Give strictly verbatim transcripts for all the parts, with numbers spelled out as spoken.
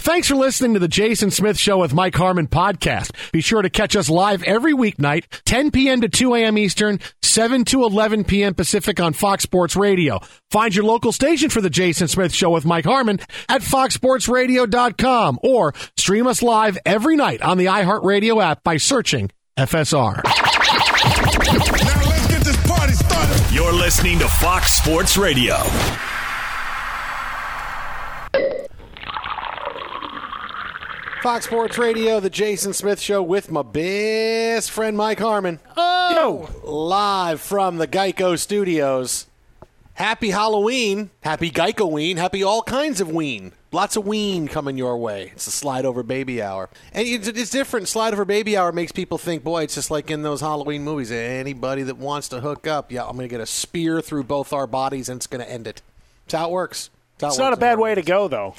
Thanks for listening to the Jason Smith Show with Mike Harmon podcast. Be sure to catch us live every weeknight, ten p.m. to two a.m. Eastern, seven to eleven p.m. Pacific on Fox Sports Radio. Find your local station for the Jason Smith Show with Mike Harmon at fox sports radio dot com or stream us live every night on the iHeartRadio app by searching F S R. Now let's get this party started. You're listening to Fox Sports Radio. Fox Sports Radio, the Jason Smith Show with my best friend Mike Harmon. Oh! Live from the Geico Studios. Happy Halloween. Happy Geico-ween. Happy all kinds of ween. Lots of ween coming your way. It's a slide over baby hour. And it's, it's different. Slide over baby hour makes people think, boy, it's just like in those Halloween movies. Anybody that wants to hook up, yeah, I'm going to get a spear through both our bodies and it's going to end it. That's how it works. That's It's not a bad way to go, though.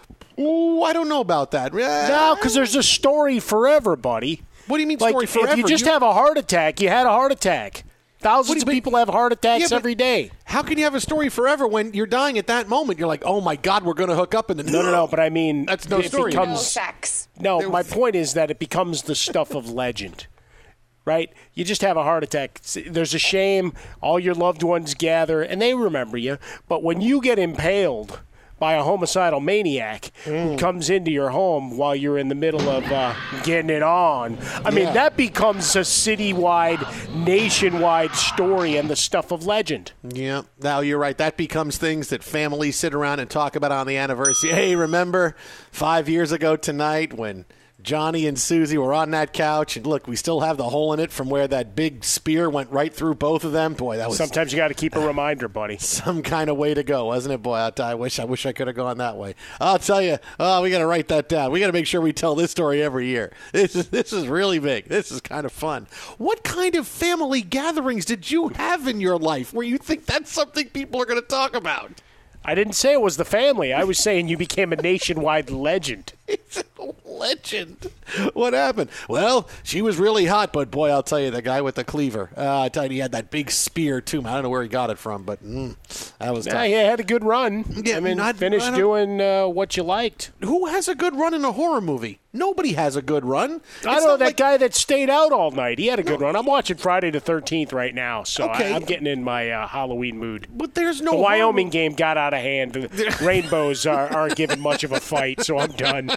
Ooh, I don't know about that. No, because there's a story forever, buddy. What do you mean like, story forever? If you just you... have a heart attack, you had a heart attack. Thousands of people have heart attacks yeah, every day. How can you have a story forever when you're dying at that moment? You're like, oh, my God, we're going to hook up. And then, no, no, no, but I mean, that's no it story. Becomes, no sex. No, my point is that it becomes the stuff of legend. Right? You just have a heart attack. There's a shame. All your loved ones gather, and they remember you. But when you get impaled by a homicidal maniac mm. who comes into your home while you're in the middle of uh, getting it on. I yeah. mean, that becomes a citywide, nationwide story and the stuff of legend. Yeah. Now, you're right. That becomes things that families sit around and talk about on the anniversary. Hey, remember five years ago tonight when Johnny and Susie were on that couch, and look, we still have the hole in it from where that big spear went right through both of them. Boy, that was sometimes you got to keep a reminder, buddy. Some kind of way to go, wasn't it? Boy, I, I wish I wish I could have gone that way. I'll tell you, oh, we got to write that down. We got to make sure we tell this story every year. This is this is really big. This is kind of fun. What kind of family gatherings did you have in your life where you think that's something people are going to talk about? I didn't say it was the family. I was saying you became a nationwide legend. It's a legend. What happened? Well, she was really hot, but boy, I'll tell you, the guy with the cleaver. Uh, I tell you, he had that big spear, too. I don't know where he got it from, but mm, that was yeah, tough. he had a good run. Yeah, I mean, not, finished I doing uh, what you liked. Who has a good run in a horror movie? Nobody has a good run. It's I don't know, that like, guy that stayed out all night. He had a good no. run. I'm watching Friday the thirteenth right now, so okay. I, I'm getting in my uh, Halloween mood. But there's no The Wyoming horror. game got out of hand. The rainbows are, aren't giving much of a fight, so I'm done.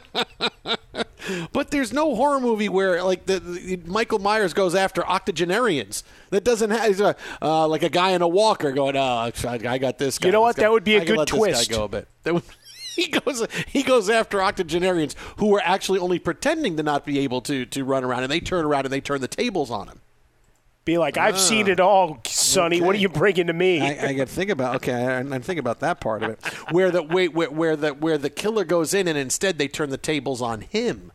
But there's no horror movie where, like, the, the Michael Myers goes after octogenarians. That doesn't have a, uh, like a guy in a walker going, "Oh, I got this guy." You know what? Guy. That would be a I good let twist. This guy go a bit. That would, he goes he goes after octogenarians who are actually only pretending to not be able to to run around, and they turn around and they turn the tables on him. Be like, I've oh, seen it all, Sonny. Okay. What are you bringing to me? I, I got to think about okay. I, I think about that part of it, where the where, where, where the where the killer goes in, and instead they turn the tables on him.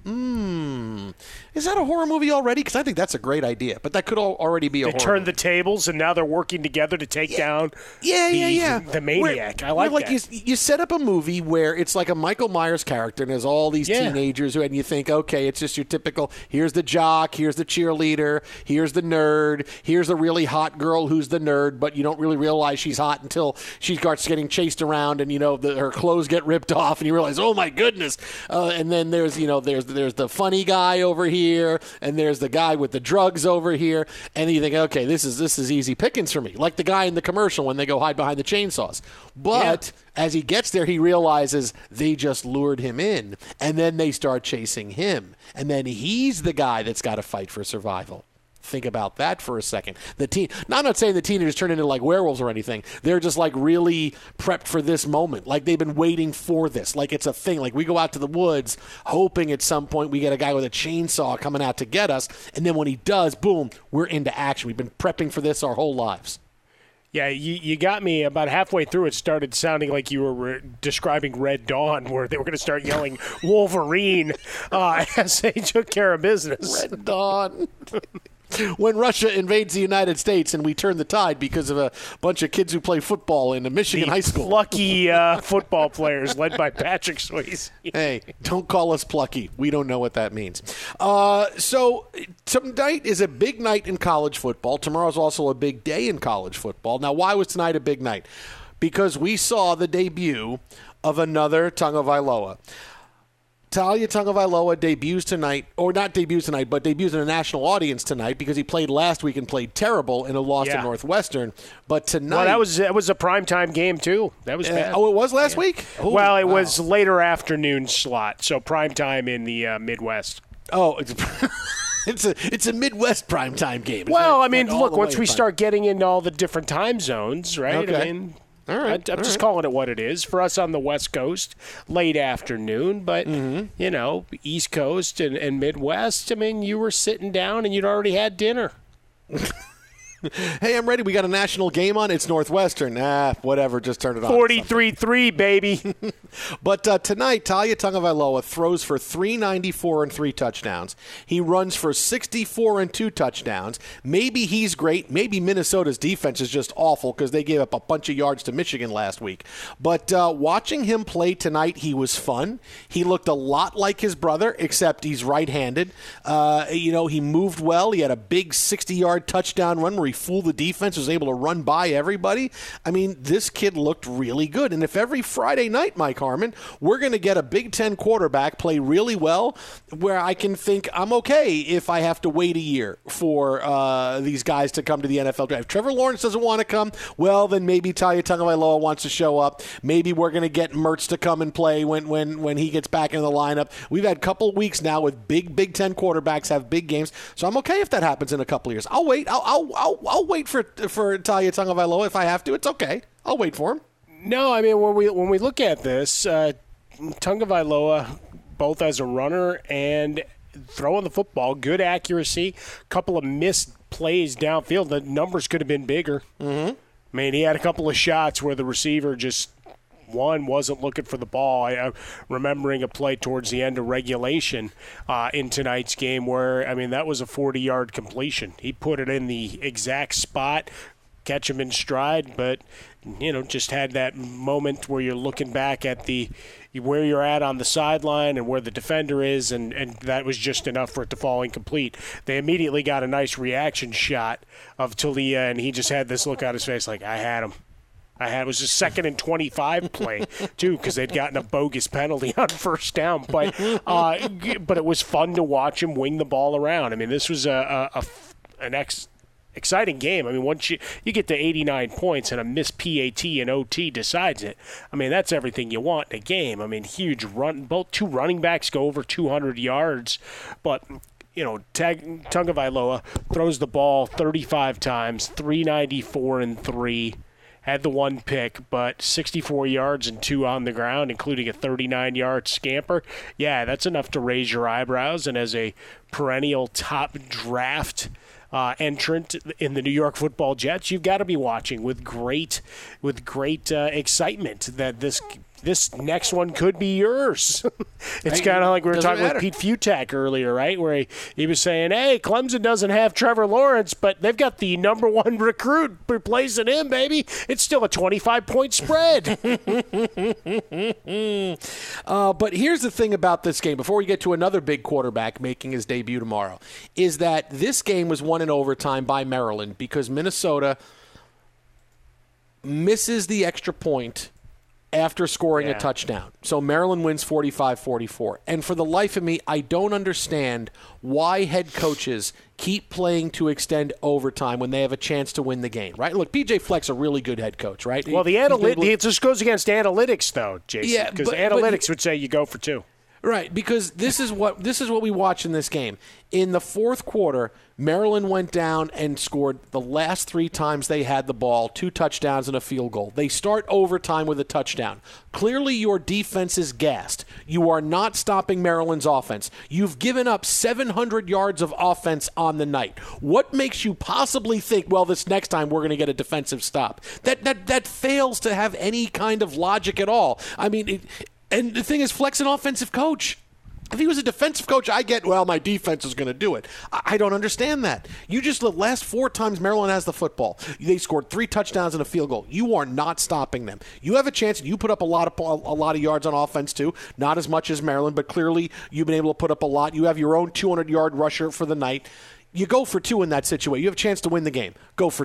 Hmm. Is that a horror movie already? Because I think that's a great idea. But that could already be a they horror turn movie. the tables, and now they're working together to take yeah. down yeah, the, yeah, yeah. the maniac. Where, I like where, like that. You, you set up a movie where it's like a Michael Myers character, and there's all these yeah. teenagers, who, and you think, okay, it's just your typical, here's the jock, here's the cheerleader, here's the nerd, here's the really hot girl who's the nerd, but you don't really realize she's hot until she starts getting chased around, and, you know, the, her clothes get ripped off, and you realize, oh, my goodness. Uh, and then there's, you know, there's there's the funny guy over here, and there's the guy with the drugs over here, and you think, okay, this is this is easy pickings for me, like the guy in the commercial when they go hide behind the chainsaws. But yeah. as he gets there, he realizes they just lured him in, and then they start chasing him, and then he's the guy that's got to fight for survival. Think about that for a second. The teen, now, I'm not saying the teenagers turn into like werewolves or anything. They're just like really prepped for this moment. Like they've been waiting for this. Like it's a thing. Like we go out to the woods hoping at some point we get a guy with a chainsaw coming out to get us. And then when he does, boom, we're into action. We've been prepping for this our whole lives. Yeah, you, you got me about halfway through. It started sounding like you were re- describing Red Dawn, where they were going to start yelling Wolverine uh, as they took care of business. Red Dawn. When Russia invades the United States and we turn the tide because of a bunch of kids who play football in a Michigan the high school. Plucky uh, football players led by Patrick Swayze. Hey, don't call us plucky. We don't know what that means. Uh, so tonight is a big night in college football. Tomorrow's also a big day in college football. Now, why was tonight a big night? Because we saw the debut of another Tagovailoa. Talia Tagovailoa debuts tonight, or not debuts tonight, but debuts in a national audience tonight because he played last week and played terrible in a loss yeah. to Northwestern. But tonight, well, that was that was a primetime game too. That was uh, bad. Oh, it was last yeah. week. Ooh, well, it wow. was later afternoon slot, so primetime in the uh, Midwest. Oh, it's, it's a it's a Midwest primetime game. It's well, not, I mean, look, once we time. start getting into all the different time zones, right? Okay. I mean. All right, I, I'm all just right. calling it what it is. For us on the West Coast, late afternoon, but, mm-hmm. you know, East Coast and, and Midwest, I mean, you were sitting down and you'd already had dinner. Hey, I'm ready. We got a national game on. It's Northwestern. Ah, whatever. Just turn it on. forty-three three, baby. But uh, tonight, Talia Tagovailoa throws for three ninety-four and three touchdowns. He runs for sixty-four and two touchdowns. Maybe he's great. Maybe Minnesota's defense is just awful because they gave up a bunch of yards to Michigan last week. But uh, watching him play tonight, he was fun. He looked a lot like his brother, except he's right-handed. Uh, you know, he moved well. He had a big sixty-yard touchdown run where he fooled the defense, was able to run by everybody. I mean, this kid looked really good. And if every Friday night, Mike Harmon, we're going to get a Big Ten quarterback play really well, where I can think I'm okay if I have to wait a year for uh, these guys to come to the N F L draft. If Trevor Lawrence doesn't want to come, well, then maybe Talia Tagovailoa wants to show up. Maybe we're going to get Mertz to come and play when, when, when he gets back in the lineup. We've had a couple weeks now with big Big Ten quarterbacks have big games, so I'm okay if that happens in a couple of years. I'll wait. I'll I'll I'll, I'll wait for for Talia Tagovailoa if I have to. It's okay. I'll wait for him. No, I mean, when we when we look at this, uh, Tagovailoa, both as a runner and throwing the football, good accuracy, couple of missed plays downfield. The numbers could have been bigger. Mm-hmm. I mean, he had a couple of shots where the receiver just, one, wasn't looking for the ball. I, I'm remembering a play towards the end of regulation uh, in tonight's game where, I mean, that was a forty-yard completion. He put it in the exact spot, catch him in stride, but, you know, just had that moment where you're looking back at the where you're at on the sideline and where the defender is, and, and that was just enough for it to fall incomplete. They immediately got a nice reaction shot of Talia, and he just had this look on his face like, I had him. I had it was a second and twenty-five play too because they'd gotten a bogus penalty on first down. But uh, but it was fun to watch him wing the ball around. I mean, this was a, a, a an ex. exciting game. I mean, once you, you get to eighty-nine points and a missed P A T and O T decides it, I mean, that's everything you want in a game. I mean, huge run. Both two running backs go over two hundred yards, but, you know, Tag, Tagovailoa throws the ball thirty-five times, three ninety-four and three. Had the one pick, but sixty-four yards and two on the ground, including a thirty-nine-yard scamper. Yeah, that's enough to raise your eyebrows. And as a perennial top draft Uh, entrant in the New York Football Jets, you've got to be watching with great, with great uh, excitement that this this next one could be yours. It's kind of like we were Doesn't talking matter. with Pete Futak earlier, right? Where he, he was saying, "Hey, Clemson doesn't have Trevor Lawrence, but they've got the number one recruit replacing him, baby. It's still a twenty-five point spread." Uh, but here's the thing about this game, before we get to another big quarterback making his debut tomorrow, is that this game was won in overtime by Maryland because Minnesota misses the extra point after scoring Yeah. a touchdown. So Maryland wins forty-five forty-four. And for the life of me, I don't understand why head coaches keep playing to extend overtime when they have a chance to win the game, right? Look, P J Fleck's a really good head coach, right? Well, the He's been analytics, able to- it just goes against analytics, though, Jason, Yeah, because but- but analytics he- would say you go for two. Right, because this is what this is what we watch in this game. In the fourth quarter, Maryland went down and scored the last three times they had the ball, two touchdowns and a field goal. They start overtime with a touchdown. Clearly your defense is gassed. You are not stopping Maryland's offense. You've given up seven hundred yards of offense on the night. What makes you possibly think, well, this next time we're going to get a defensive stop? That that that fails to have any kind of logic at all. I mean, it, and the thing is, Fleck's an offensive coach. If he was a defensive coach, I get, well, my defense is going to do it. I, I don't understand that. You just, the last four times Maryland has the football, they scored three touchdowns and a field goal. You are not stopping them. You have a chance, and you put up a lot of a lot of yards on offense, too. Not as much as Maryland, but clearly you've been able to put up a lot. You have your own two hundred-yard rusher for the night. You go for two in that situation. You have a chance to win the game. Go for two.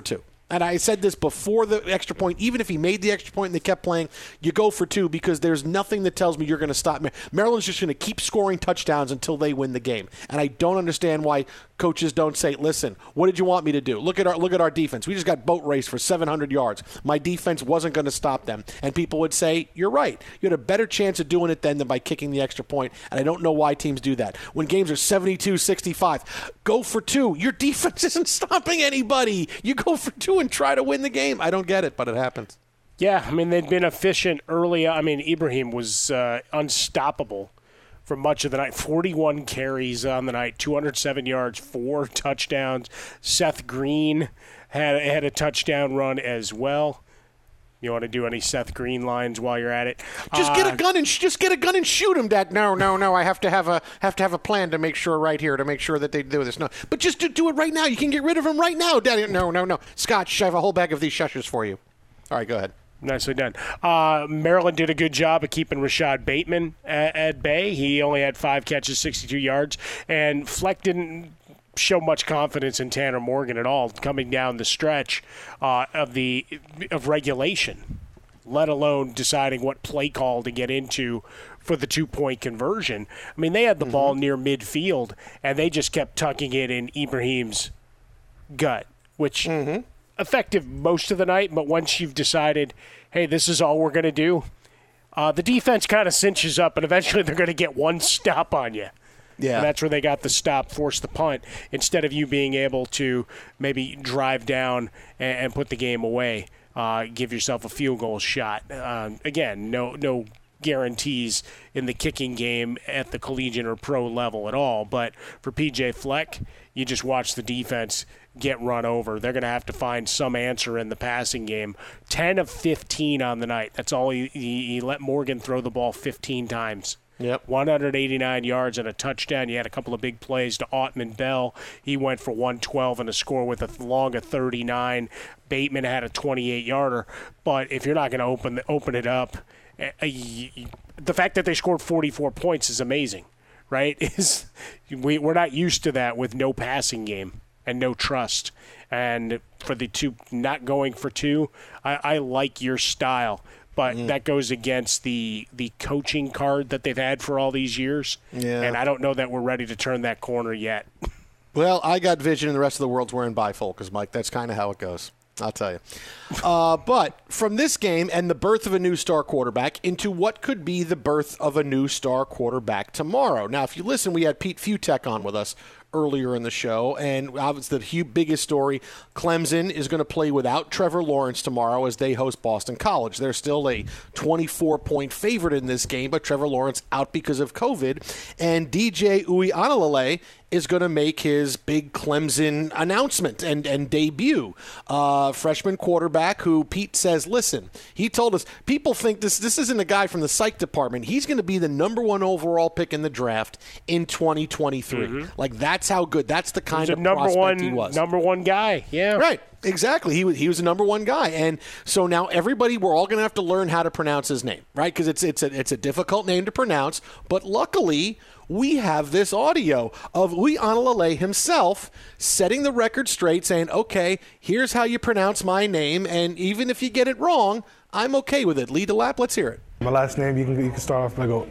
And I said this before the extra point. Even if he made the extra point and they kept playing, you go for two because there's nothing that tells me you're going to stop. Maryland's just going to keep scoring touchdowns until they win the game. And I don't understand why coaches don't say, listen, what did you want me to do? Look at our look at our defense. We just got boat raced for seven hundred yards. My defense wasn't going to stop them. And people would say, you're right. You had a better chance of doing it then than by kicking the extra point. And I don't know why teams do that. When games are seventy-two sixty-five, go for two. Your defense isn't stopping anybody. You go for two and try to win the game. I don't get it, but it happens. Yeah, I mean, they'd been efficient early. I mean, Ibrahim was uh, unstoppable for much of the night. forty-one carries on the night, two hundred seven yards, four touchdowns. Seth Green had, had a touchdown run as well. You want to do any Seth Green lines while you're at it? Just uh, get a gun and sh- just get a gun and shoot him. Dad, no, no, no. I have to have a have to have a plan to make sure right here to make sure that they do this. No, but just do, do it right now. You can get rid of him right now, Daddy. No, no, no. Scott, I have a whole bag of these shushers for you. All right, go ahead. Nicely done. Uh, Maryland did a good job of keeping Rashad Bateman at, at bay. He only had five catches, sixty-two yards, and Fleck didn't show much confidence in Tanner Morgan at all coming down the stretch uh, of the of regulation, let alone deciding what play call to get into for the two-point conversion. I mean, they had the mm-hmm. ball near midfield, and they just kept tucking it in Ibrahim's gut, which mm-hmm. effective most of the night, but once you've decided, hey, this is all we're going to do, uh, the defense kind of cinches up, and eventually they're going to get one stop on you. Yeah. And that's where they got the stop, force the punt, instead of you being able to maybe drive down and, and put the game away, uh, give yourself a field goal shot. Um, again, no no guarantees in the kicking game at the collegiate or pro level at all. But for P J Fleck, you just watch the defense get run over. They're going to have to find some answer in the passing game. ten of fifteen on the night. That's all he, he, he let Morgan throw the ball fifteen times. Yep. one hundred eighty-nine yards and a touchdown. You had a couple of big plays to Ottman Bell. He went for one twelve and a score with a long of thirty-nine. Bateman had a twenty-eight yarder. But if you're not going to open open it up, uh, you, the fact that they scored forty-four points is amazing, right? Is we, we're not used to that with no passing game and no trust. And for the two not going for two, I, I like your style. But mm. that goes against the the coaching card that they've had for all these years. Yeah. And I don't know that we're ready to turn that corner yet. Well, I got vision and the rest of the world's wearing bifocals, Mike. That's kind of how it goes. I'll tell you. Uh, but from this game and the birth of a new star quarterback into what could be the birth of a new star quarterback tomorrow. Now, if you listen, we had Pete Futek on with us earlier in the show, and obviously the biggest story, Clemson is going to play without Trevor Lawrence tomorrow as they host Boston College. They're still a twenty-four point favorite in this game, but Trevor Lawrence out because of COVID, and D J Uiagalelei is going to make his big Clemson announcement and, and debut. Uh, freshman quarterback who Pete says, listen, he told us, people think this this isn't a guy from the psych department. He's going to be the number one overall pick in the draft in twenty twenty-three. Mm-hmm. Like, that's how good, that's the kind of number prospect one, he was. Number one guy, yeah. Right, exactly. He was, he was a number one guy. And so now everybody, we're all going to have to learn how to pronounce his name, right? Because it's, it's, a, it's a difficult name to pronounce. But luckily, we have this audio of Uiagalelei himself setting the record straight, saying, okay, here's how you pronounce my name, and even if you get it wrong, I'm okay with it. Lee DeLapp, let's hear it. My last name, you can you can start off by go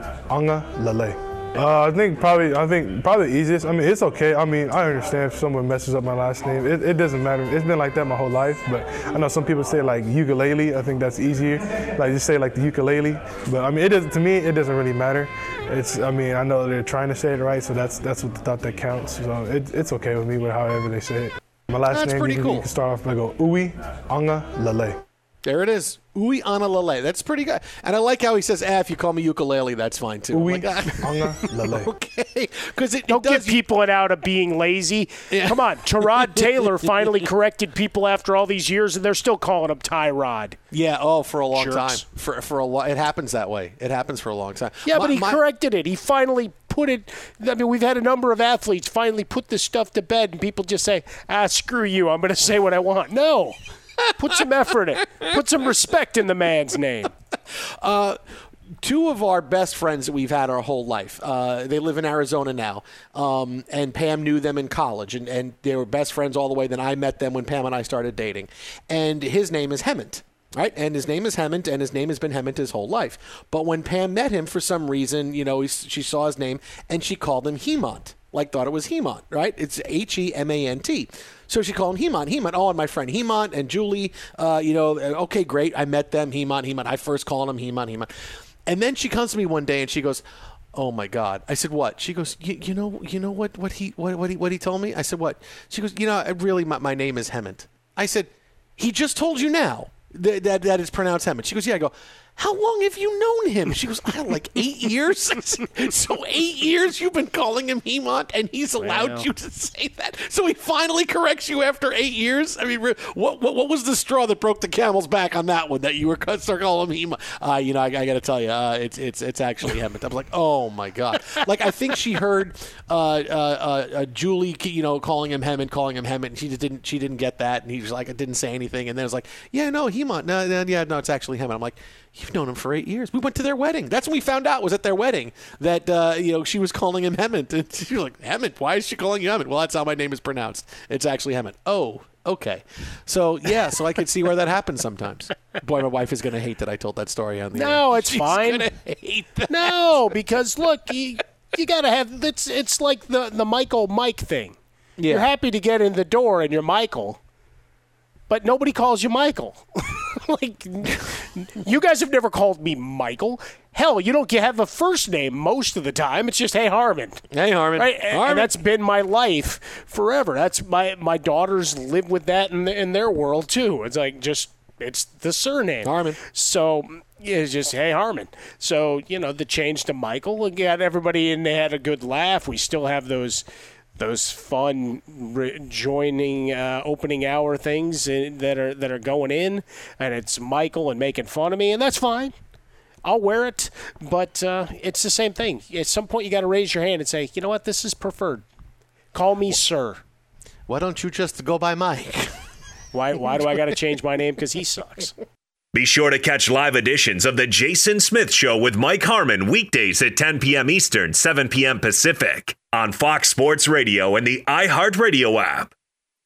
Uiagalelei. Uh, I think probably I think probably the easiest. I mean, it's okay. I mean, I understand if someone messes up my last name. It, it doesn't matter. It's been like that my whole life. But I know some people say like ukulele. I think that's easier. Like just say like the ukulele. But I mean, it doesn't. To me, it doesn't really matter. It's. I mean, I know they're trying to say it right, so that's that's what the thought that counts. So it, it's okay with me with however they say it. My last that's name, pretty you can, cool. you can start off by go Uiagalelei. There it is. Uiagalelei. That's pretty good. And I like how he says, ah, if you call me ukulele, that's fine too. Uiagalelei. Okay. Because it, it Don't does, get people out of being lazy. Yeah. Come on. Tyrod Taylor finally corrected people after all these years, and they're still calling him Tyrod. Yeah, oh, for a long Jerks. time. For for a lo- It happens that way. It happens for a long time. Yeah, my, but he my, corrected it. He finally put it. I mean, we've had a number of athletes finally put this stuff to bed, and people just say, ah, screw you. I'm going to say what I want. No. Put some effort in. Put some respect in the man's name. Uh, two of our best friends that we've had our whole life, uh, they live in Arizona now, um, and Pam knew them in college, and, and they were best friends all the way. Then I met them when Pam and I started dating. And his name is Hemant. Right, and his name is Hemant, and his name has been Hemant his whole life. But when Pam met him, for some reason, you know, he, she saw his name, and she called him Hemant, like thought it was Hemant, right? It's H E M A N T. So she called him Hemant. Hemant, oh, and my friend Hemant and Julie, uh, you know, okay, great. I met them, Hemant, Hemant. I first called him Hemant, Hemant. And then she comes to me one day, and she goes, oh my God! I said, what? She goes, you know, you know what? What he, what, what he, what he told me? I said, what? She goes, you know, really, my, my name is Hemant. I said, he just told you now. That, that that is pronounced Hemant. She goes, yeah. I go, how long have you known him? She goes, I don't know, like eight years. So eight years you've been calling him Hemant, and he's allowed Wow. you to say that. So he finally corrects you after eight years. I mean, what what, what was the straw that broke the camel's back on that one? That you were start calling him Hemant? Uh, you know, I, I got to tell you, uh, it's it's it's actually Hemant. I'm like, oh my God! Like I think she heard uh, uh, uh, Julie, you know, calling him Hemant, calling him Hemant, and she just didn't she didn't get that, and he was like, I didn't say anything, and then it was like, yeah, no, Hemant, no, no, yeah, no, it's actually Hemant. I'm like, you've known him for eight years. We went to their wedding. That's when we found out was at their wedding that uh, you know she was calling him Hemant. And she was like, Hemant? Why is she calling you Hemant? Well, that's how my name is pronounced. It's actually Hemant. Oh, okay. So yeah, so I could see where that happens sometimes. Boy, my wife is going to hate that I told that story on the air. No, it's She's fine. Gonna hate that. No, because look, you, you got to have it's it's like the the Michael Mike thing. Yeah. You're happy to get in the door and you're Michael, but nobody calls you Michael. Like, you guys have never called me Michael. Hell, you don't have a first name most of the time. It's just, hey, Harmon. Hey, Harmon. Right? And, Harmon. and that's been my life forever. That's my my daughters live with that in, in their world, too. It's like just, it's the surname. Harmon. So yeah, it's just, hey, Harmon. So, you know, the change to Michael, got everybody in, they had a good laugh. We still have those those fun re- joining uh, opening hour things that are that are going in, and it's Michael and making fun of me, and that's fine. I'll wear it, but uh, it's the same thing. At some point, you got to raise your hand and say, you know what, this is preferred. Call me sir. Why don't you just go by Mike? Why Why do I got to change my name? Because he sucks. Be sure to catch live editions of The Jason Smith Show with Mike Harmon weekdays at ten p.m. Eastern, seven p.m. Pacific on Fox Sports Radio and the iHeartRadio app.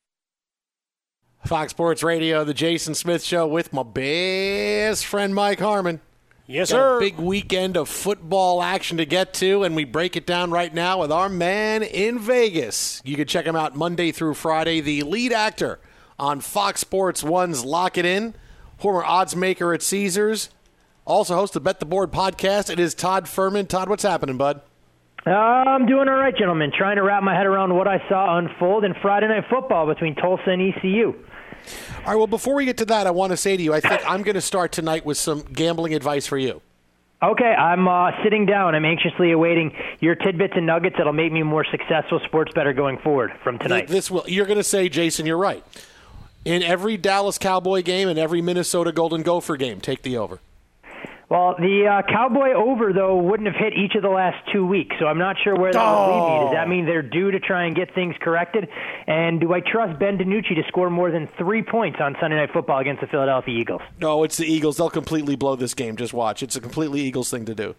Fox Sports Radio, The Jason Smith Show with my best friend Mike Harmon. Yes, Got sir. a big weekend of football action to get to, and we break it down right now with our man in Vegas. You can check him out Monday through Friday, the lead actor on Fox Sports one's Lock It In, former odds maker at Caesars, also host the Bet the Board podcast. It is Todd Furman. Todd, what's happening, bud? Uh, I'm doing all right, gentlemen. Trying to wrap my head around what I saw unfold in Friday Night Football between Tulsa and E C U. All right, well, before we get to that, I want to say to you, I think I'm going to start tonight with some gambling advice for you. Okay, I'm uh, sitting down. I'm anxiously awaiting your tidbits and nuggets that'll make me a more successful sports bettor going forward from tonight. This will. You're going to say, Jason, you're right. In every Dallas Cowboy game and every Minnesota Golden Gopher game, take the over. Well, the uh, Cowboy over, though, wouldn't have hit each of the last two weeks, so I'm not sure where that Oh. would lead me. Does that mean they're due to try and get things corrected? And do I trust Ben DiNucci to score more than three points on Sunday Night Football against the Philadelphia Eagles? No, it's the Eagles. They'll completely blow this game. Just watch. It's a completely Eagles thing to do.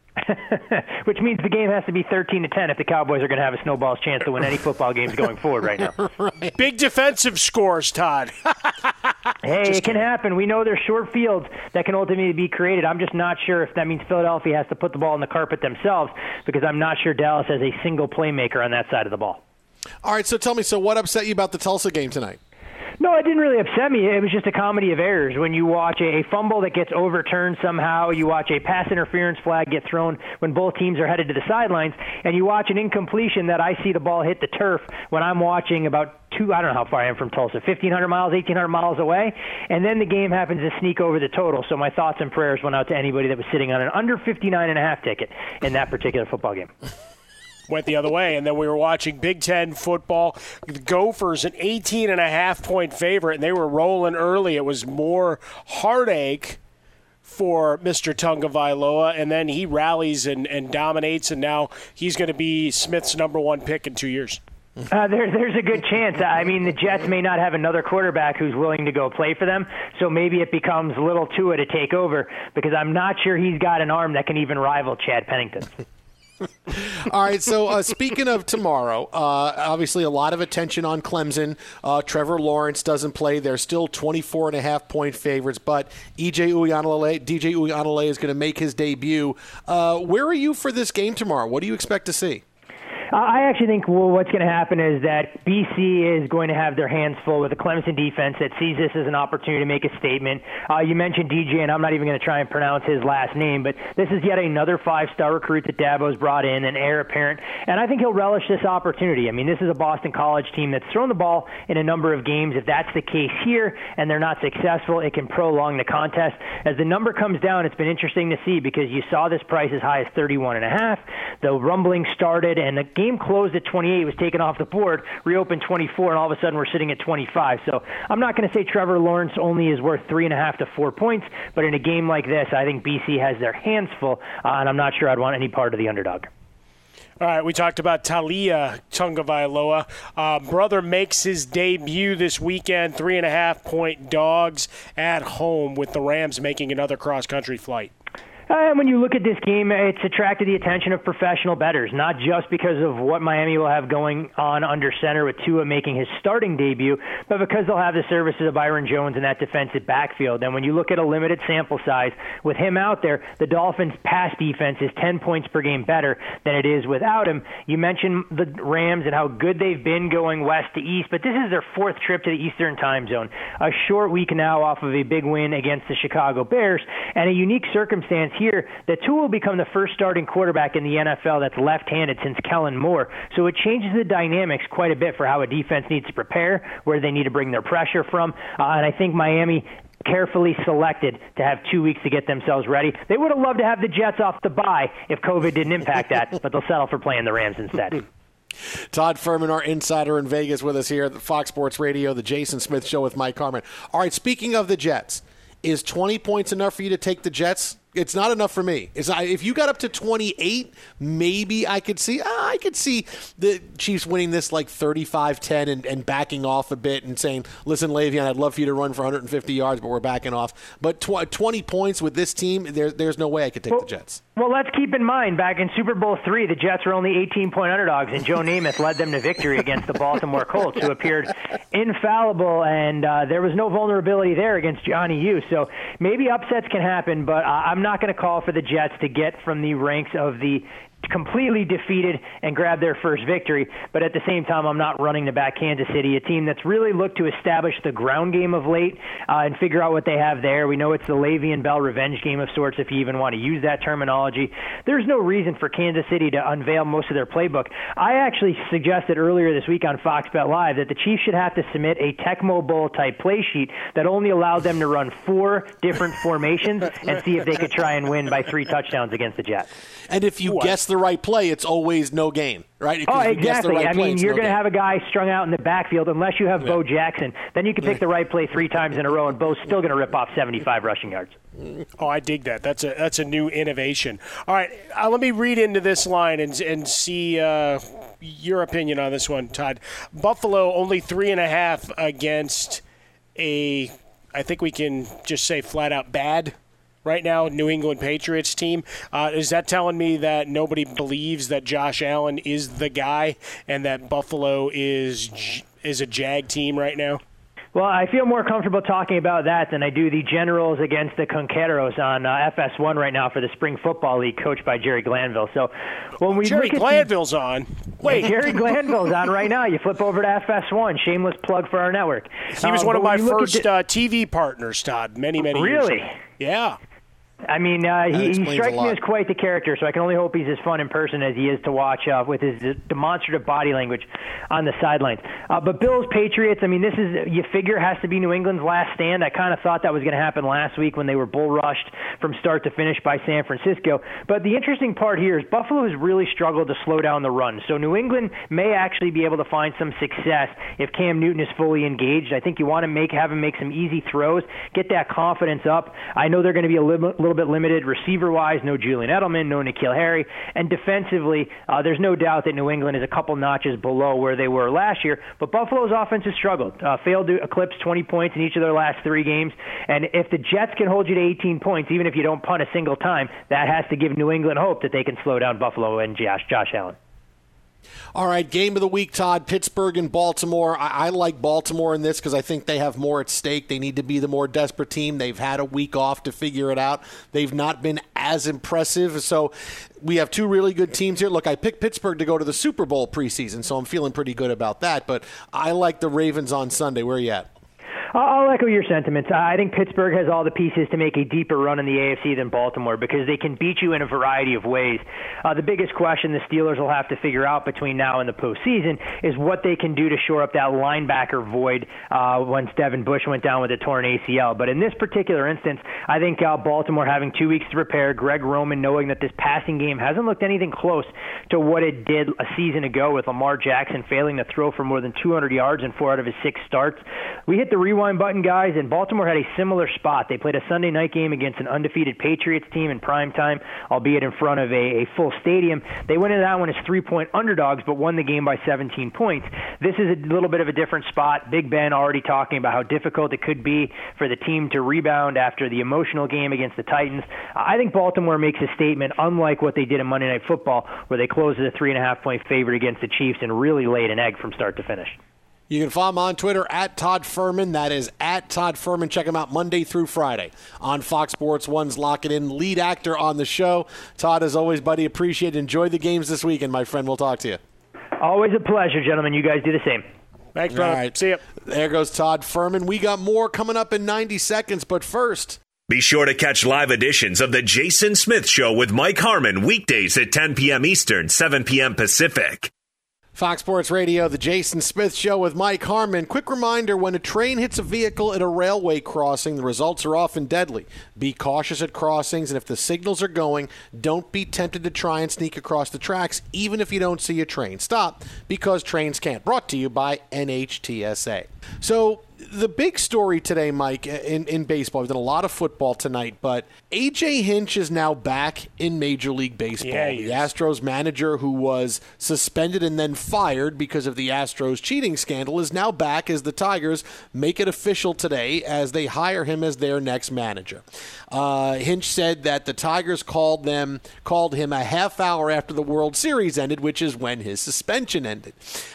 Which means the game has to be thirteen to ten if the Cowboys are going to have a snowball's chance to win any football games going forward right now. Big defensive scores, Todd. Hey, it can happen. We know there's short fields that can ultimately be created. I'm just not sure if that means Philadelphia has to put the ball on the carpet themselves, because I'm not sure Dallas has a single playmaker on that side of the ball. All right, so tell me, so what upset you about the Tulsa game tonight? No, it didn't really upset me. It was just a comedy of errors. When you watch a fumble that gets overturned somehow, you watch a pass interference flag get thrown when both teams are headed to the sidelines, and you watch an incompletion that I see the ball hit the turf when I'm watching about two, I don't know how far I am from Tulsa, fifteen hundred miles, eighteen hundred miles away, and then the game happens to sneak over the total. So my thoughts and prayers went out to anybody that was sitting on an under fifty-nine and a half ticket in that particular football game. Went the other way, and then we were watching Big Ten football. The Gophers, an eighteen and a half point favorite, and they were rolling early. It was more heartache for Mister Tagovailoa, and then he rallies and, and dominates, and now he's going to be Smith's number one pick in two years. Uh, there, there's a good chance. I mean, the Jets may not have another quarterback who's willing to go play for them, so maybe it becomes little Tua to take over because I'm not sure he's got an arm that can even rival Chad Pennington. All right, so uh, speaking of tomorrow, uh, obviously a lot of attention on Clemson. Uh, Trevor Lawrence doesn't play. They're still twenty-four and a half point favorites, but E J Uiagalelei, D J Uiagalelei is going to make his debut. Uh, where are you for this game tomorrow? What do you expect to see? Uh, I actually think well, what's going to happen is that B C is going to have their hands full with a Clemson defense that sees this as an opportunity to make a statement. Uh, you mentioned D J, and I'm not even going to try and pronounce his last name, but this is yet another five-star recruit that Dabo's brought in, an heir apparent, and I think he'll relish this opportunity. I mean, this is a Boston College team that's thrown the ball in a number of games. If that's the case here and they're not successful, it can prolong the contest. As the number comes down, it's been interesting to see because you saw this price as high as thirty-one and a half. The rumbling started, and the game closed at twenty-eight, was taken off the board, reopened twenty-four, and all of a sudden we're sitting at twenty-five. So I'm not going to say Trevor Lawrence only is worth three and a half to four points, but in a game like this, I think B C has their hands full, uh, and I'm not sure I'd want any part of the underdog. All right, we talked about Taulia Tagovailoa. Uh, brother makes his debut this weekend, three and a half point dogs at home with the Rams making another cross-country flight. And when you look at this game, it's attracted the attention of professional bettors, not just because of what Miami will have going on under center with Tua making his starting debut, but because they'll have the services of Byron Jones in that defensive backfield. And when you look at a limited sample size, with him out there, the Dolphins' pass defense is ten points per game better than it is without him. You mentioned the Rams and how good they've been going west to east, but this is their fourth trip to the Eastern time zone. A short week now off of a big win against the Chicago Bears, and a unique circumstance here that Tua will become the first starting quarterback in the N F L that's left-handed since Kellen Moore. So it changes the dynamics quite a bit for how a defense needs to prepare, where they need to bring their pressure from. Uh, and I think Miami carefully selected to have two weeks to get themselves ready. They would have loved to have the Jets off the bye if COVID didn't impact that, but they'll settle for playing the Rams instead. Todd Furman, our insider in Vegas, with us here at the Fox Sports Radio, the Jason Smith Show with Mike Harmon. All right, speaking of the Jets, is twenty points enough for you to take the Jets? It's not enough for me. It's not, if you got up to twenty-eight, maybe I could see. Uh, I could see the Chiefs winning this like thirty-five ten and, and backing off a bit and saying, "Listen, Le'Veon, I'd love for you to run for one hundred fifty yards, but we're backing off." But tw- twenty points with this team, there, there's no way I could take well, the Jets. Well, let's keep in mind, back in Super Bowl three, the Jets were only eighteen-point underdogs, and Joe Namath led them to victory against the Baltimore Colts, who appeared infallible, and uh, there was no vulnerability there against Johnny U. So maybe upsets can happen, but uh, I'm not going to call for the Jets to get from the ranks of the completely defeated and grab their first victory. But at the same time, I'm not running to back Kansas City, a team that's really looked to establish the ground game of late uh, and figure out what they have there. We know it's the Le'Veon Bell revenge game of sorts, if you even want to use that terminology. There's no reason for Kansas City to unveil most of their playbook. I actually suggested earlier this week on Fox Bet Live that the Chiefs should have to submit a Tecmo Bowl type play sheet that only allowed them to run four different formations and see if they could try and win by three touchdowns against the Jets. And if you what? guess the right play, it's always no gain, right? Oh, exactly. Right I mean, play, you're no going to have a guy strung out in the backfield unless you have yeah. Bo Jackson. Then you can pick yeah. the right play three times in a row, and Bo's still going to rip off seventy-five rushing yards. Oh, I dig that. That's a that's a new innovation. All right, uh, let me read into this line and and see uh, your opinion on this one, Todd. Buffalo only three and a half against a, I think we can just say flat out bad right now, New England Patriots team. Uh, is that telling me that nobody believes that Josh Allen is the guy and that Buffalo is is a Jag team right now? Well, I feel more comfortable talking about that than I do the Generals against the Conqueros on uh, F S one right now for the Spring Football League, coached by Jerry Glanville. So when we Jerry look at Glanville's the, on. Wait, Jerry Glanville's on right now. You flip over to F S one. Shameless plug for our network. He was um, one of my first the, uh, T V partners, Todd, many, many really? years ago. Really? Yeah. I mean, uh, he, he strikes me as quite the character, so I can only hope he's as fun in person as he is to watch uh, with his demonstrative body language on the sidelines. Uh, but Bills, Patriots, I mean, this is, you figure, has to be New England's last stand. I kind of thought that was going to happen last week when they were bull rushed from start to finish by San Francisco. But the interesting part here is Buffalo has really struggled to slow down the run. So New England may actually be able to find some success if Cam Newton is fully engaged. I think you want to make have him make some easy throws, get that confidence up. I know they're going to be a little, little little bit limited receiver-wise. No Julian Edelman, no N'Keal Harry. And defensively, uh, there's no doubt that New England is a couple notches below where they were last year. But Buffalo's offense has struggled, uh, failed to eclipse twenty points in each of their last three games. And if the Jets can hold you to eighteen points, even if you don't punt a single time, that has to give New England hope that they can slow down Buffalo and Josh, Josh Allen. All right, game of the week, Todd. Pittsburgh and Baltimore. I, I like Baltimore in this because I think they have more at stake. They need to be the more desperate team. They've had a week off to figure it out. They've not been as impressive. So we have two really good teams here. Look, I picked Pittsburgh to go to the Super Bowl preseason, so I'm feeling pretty good about that. But I like the Ravens on Sunday. Where are you at? I'll echo your sentiments. I think Pittsburgh has all the pieces to make a deeper run in the A F C than Baltimore because they can beat you in a variety of ways. Uh, the biggest question the Steelers will have to figure out between now and the postseason is what they can do to shore up that linebacker void uh, once Devin Bush went down with a torn A C L. But in this particular instance, I think uh, Baltimore having two weeks to prepare, Greg Roman knowing that this passing game hasn't looked anything close to what it did a season ago with Lamar Jackson failing to throw for more than two hundred yards in four out of his six starts. We hit the rewind button, guys, and Baltimore had a similar spot. They played a Sunday night game against an undefeated Patriots team in prime time, albeit in front of a, a full stadium. They went into that one as three-point underdogs, but won the game by seventeen points. This is a little bit of a different spot. Big Ben already talking about how difficult it could be for the team to rebound after the emotional game against the Titans. I think Baltimore makes a statement, unlike what they did in Monday Night Football, where they closed as a three-and-a-half-point favorite against the Chiefs and really laid an egg from start to finish. You can follow him on Twitter at Todd Furman. That is at Todd Furman. Check him out Monday through Friday on Fox Sports one's Lock It In, lead actor on the show. Todd, as always, buddy, appreciate it. Enjoy the games this weekend, my friend. We'll talk to you. Always a pleasure, gentlemen. You guys do the same. Thanks, brother. All right. See ya. There goes Todd Furman. We got more coming up in ninety seconds, but first... Be sure to catch live editions of The Jason Smith Show with Mike Harmon weekdays at ten p.m. Eastern, seven p.m. Pacific. Fox Sports Radio, The Jason Smith Show with Mike Harmon. Quick reminder, when a train hits a vehicle at a railway crossing, the results are often deadly. Be cautious at crossings, and if the signals are going, don't be tempted to try and sneak across the tracks, even if you don't see a train stop, because trains can't. Brought to you by N H T S A. So the big story today, Mike, in, in baseball, we've done a lot of football tonight, but A J Hinch is now back in Major League Baseball. Yeah, the Astros manager who was suspended and then fired because of the Astros cheating scandal is now back as the Tigers make it official today as they hire him as their next manager. Uh, Hinch said that the Tigers called them called him a half hour after the World Series ended, which is when his suspension ended.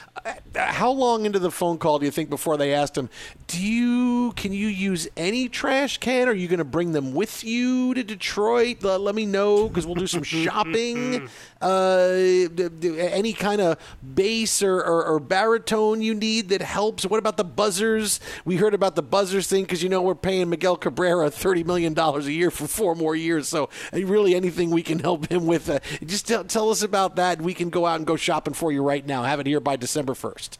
How long into the phone call do you think before they asked him, do you, can you use any trash can? Are you going to bring them with you to Detroit? Uh, let me know because we'll do some shopping. Uh, any kind of bass or, or, or baritone you need that helps? What about the buzzers? We heard about the buzzers thing because, you know, we're paying Miguel Cabrera thirty million dollars a year for four more years. So really anything we can help him with, uh, just tell, tell us about that. We can go out and go shopping for you right now. Have it here by December first.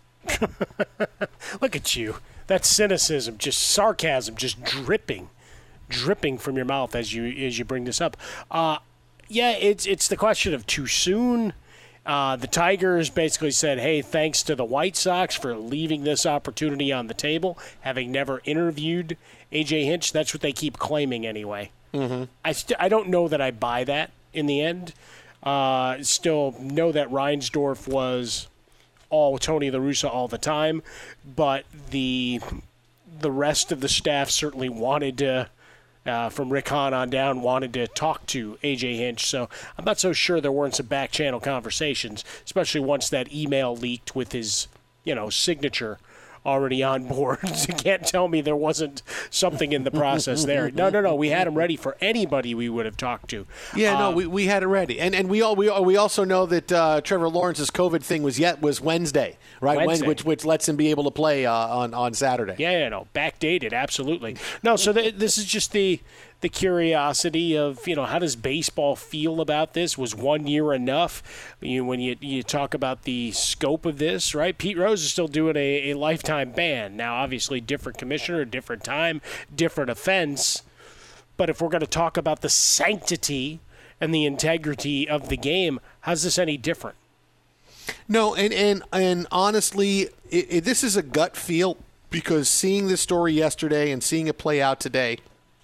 Look at you. That cynicism, just sarcasm, just dripping, dripping from your mouth as you as you bring this up. Uh, yeah, it's it's the question of too soon. Uh, the Tigers basically said, hey, thanks to the White Sox for leaving this opportunity on the table, having never interviewed A J Hinch. That's what they keep claiming anyway. Mm-hmm. I, st- I don't know that I buy that in the end. Uh, still know that Reinsdorf was all Tony La Russa all the time, but the the rest of the staff certainly wanted to, uh, from Rick Hahn on down, wanted to talk to A J Hinch. So I'm not so sure there weren't some back channel conversations, especially once that email leaked with his, you know, signature already on board. You can't tell me there wasn't something in the process there. No, no, no. We had him ready for anybody we would have talked to. Yeah, no, um, we, we had it ready, and and we all we we also know that uh, Trevor Lawrence's COVID thing was yet was Wednesday, right? Wednesday. Which which lets him be able to play uh, on on Saturday. Yeah, yeah, no, backdated, absolutely. No, so th- this is just the the curiosity of, you know, how does baseball feel about this? Was one year enough? You, when you you talk about the scope of this, right? Pete Rose is still doing a, a lifetime ban. Now, obviously, different commissioner, different time, different offense. But if we're going to talk about the sanctity and the integrity of the game, how's this any different? No, and and and honestly, it, it, this is a gut feel because seeing this story yesterday and seeing it play out today,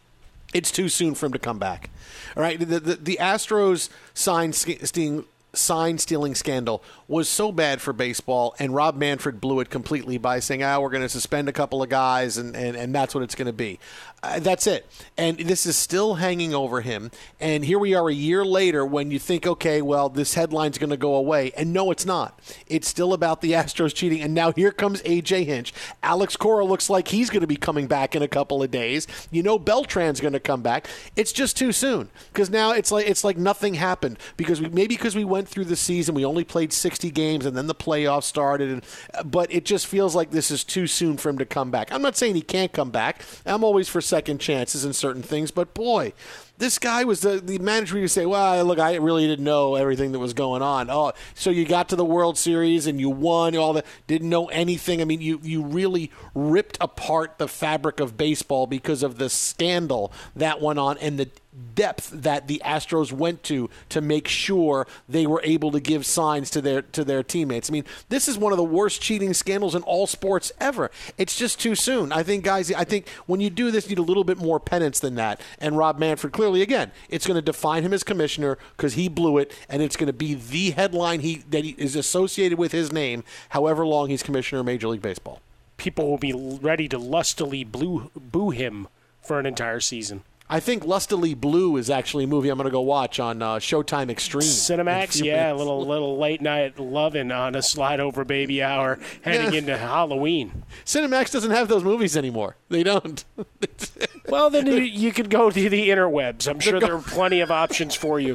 It's too soon for him to come back. All right, the the, the Astros sign stealing sign stealing scandal was so bad for baseball, and Rob Manfred blew it completely by saying, "Ah, we're going to suspend a couple of guys, and and, and that's what it's going to be." Uh, that's it. And this is still hanging over him. And here we are a year later when you think, okay, well, this headline's going to go away. And no, it's not. It's still about the Astros cheating. And now here comes A J Hinch. Alex Cora looks like he's going to be coming back in a couple of days. You know Beltran's going to come back. It's just too soon because now it's like it's like nothing happened because we, maybe because we went through the season, we only played sixty games and then the playoffs started. And, but it just feels like this is too soon for him to come back. I'm not saying he can't come back. I'm always for second chances in certain things, but boy, this guy was the, the manager who say, well, look, I really didn't know everything that was going on. Oh, so you got to the World Series and you won all that, didn't know anything. I mean, you, you really ripped apart the fabric of baseball because of the scandal that went on and the depth that the Astros went to to make sure they were able to give signs to their to their teammates. I mean, this is one of the worst cheating scandals in all sports ever. It's just too soon. I think, guys, I think when you do this, you need a little bit more penance than that. And Rob Manfred, clearly, again, it's going to define him as commissioner because he blew it, and it's going to be the headline he that he is associated with his name, however long he's commissioner of Major League Baseball. People will be ready to lustily boo, boo him for an entire season. I think Lustily Blue is actually a movie I'm going to go watch on uh, Showtime Extreme. Cinemax, yeah, a little little late night loving on a slide over baby hour heading yeah. into Halloween. Cinemax doesn't have those movies anymore. They don't. Well, then you, you could go to the interwebs. I'm sure there are plenty of options for you.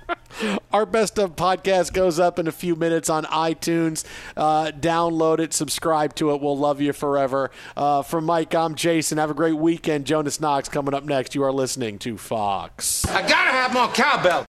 Our Best Of podcast goes up in a few minutes on iTunes. Uh, download it, subscribe to it. We'll love you forever. Uh, from Mike, I'm Jason. Have a great weekend. Jonas Knox coming up next. You are listening to Fox. I gotta have more cowbell.